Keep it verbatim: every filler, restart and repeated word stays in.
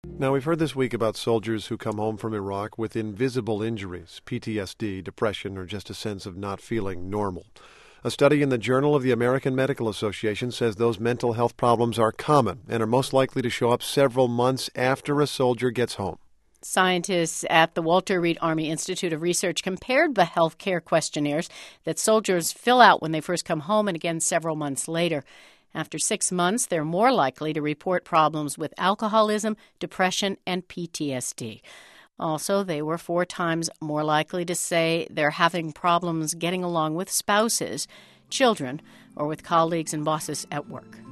Now, we've heard this week about soldiers who come home from Iraq with invisible injuries, P T S D, depression, or just a sense of not feeling normal. A study in the Journal of the American Medical Association says those mental health problems are common and are most likely to show up several months after a soldier gets home. Scientists at the Walter Reed Army Institute of Research compared the health care questionnaires that soldiers fill out when they first come home and again several months later. After six months, they're more likely to report problems with alcoholism, depression, and P T S D. Also, they were four times more likely to say they're having problems getting along with spouses, children, or with colleagues and bosses at work.